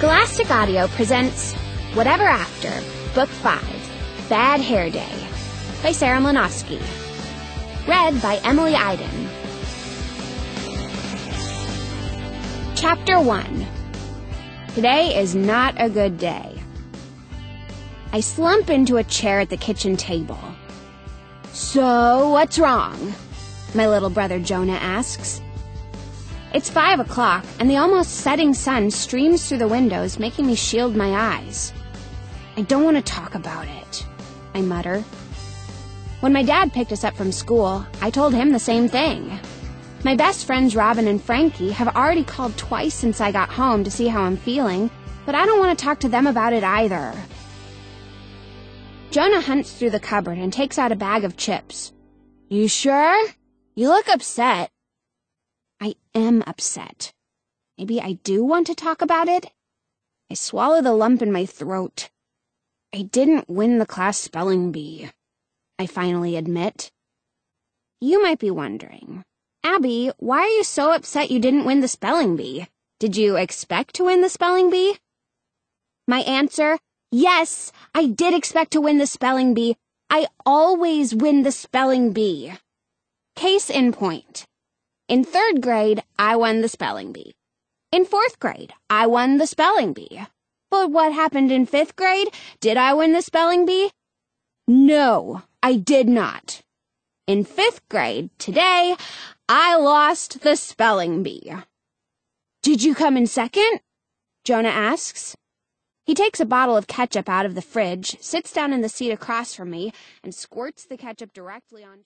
Scholastic Audio presents Whatever After, Book 5, Bad Hair Day, by Sarah Mlynowski. Read by Emily Iden. Chapter 1. Today is not a good day. I slump into a chair at the kitchen table. "So, what's wrong?" my little brother Jonah asks. It's 5 o'clock, and the almost setting sun streams through the windows, making me shield my eyes. "I don't want to talk about it," I mutter. When my dad picked us up from school, I told him the same thing. My best friends Robin and Frankie have already called twice since I got home to see how I'm feeling, but I don't want to talk to them about it either. Jonah hunts through the cupboard and takes out a bag of chips. "You sure? You look upset." I am upset. Maybe I do want to talk about it? I swallow the lump in my throat. I didn't win the class spelling bee, I finally admit. You might be wondering, "Abby, why are you so upset you didn't win the spelling bee? Did you expect to win the spelling bee?" My answer, yes, I did expect to win the spelling bee. I always win the spelling bee. Case in point. In 3rd grade, I won the spelling bee. In 4th grade, I won the spelling bee. But what happened in 5th grade? Did I win the spelling bee? No, I did not. In 5th grade, today, I lost the spelling bee. "Did you come in second?" Jonah asks. He takes a bottle of ketchup out of the fridge, sits down in the seat across from me, and squirts the ketchup directly on...